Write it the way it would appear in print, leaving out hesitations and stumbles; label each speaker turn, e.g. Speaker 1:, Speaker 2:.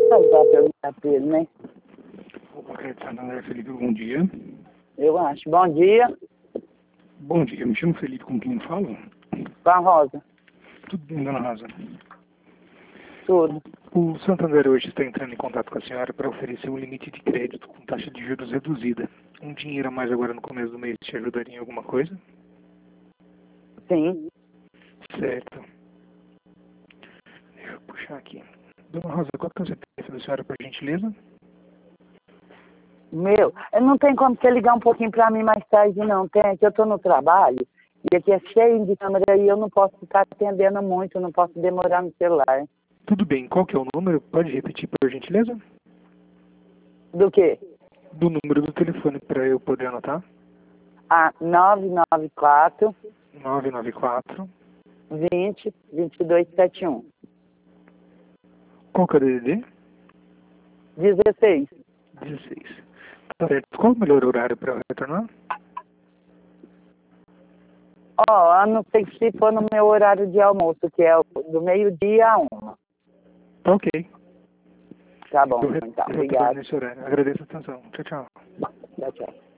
Speaker 1: Vai perguntar pra ele, né?
Speaker 2: O Concreto Santander, Felipe, bom dia.
Speaker 1: Eu acho. Bom dia,
Speaker 2: Bom dia, me chamo Felipe, com quem falo?
Speaker 1: com a Rosa.
Speaker 2: Tudo bem, dona Rosa?
Speaker 1: Tudo.
Speaker 2: O Santander hoje está entrando em contato com a senhora para oferecer um limite de crédito com taxa de juros reduzida. Um dinheiro a mais agora no começo do mês te ajudaria em alguma coisa?
Speaker 1: Sim.
Speaker 2: Certo. Deixa eu puxar aqui. Dona Rosa, qual que é o CPF da senhora, por gentileza?
Speaker 1: Meu, não tem como você ligar um pouquinho pra mim mais tarde, não. Tem, é que eu tô no trabalho e aqui é cheio de câmera e eu não posso ficar atendendo muito, não posso demorar no celular.
Speaker 2: Tudo bem, qual que é o número? Pode repetir, por gentileza?
Speaker 1: Do quê?
Speaker 2: Do número do telefone para eu poder anotar.
Speaker 1: Ah, 994
Speaker 2: 994.
Speaker 1: 20 2271.
Speaker 2: Qual que é o DDD?
Speaker 1: 16.
Speaker 2: 16. Tá certo. Qual o melhor horário para eu retornar?
Speaker 1: Ó, a não ser que se for no meu horário de almoço, que é do meio-dia a 1.
Speaker 2: Tá ok.
Speaker 1: Tá bom,
Speaker 2: Eu
Speaker 1: então.
Speaker 2: retorno
Speaker 1: Obrigado.
Speaker 2: nesse horário. Agradeço a atenção. Tchau, tchau.
Speaker 1: Tchau, tchau.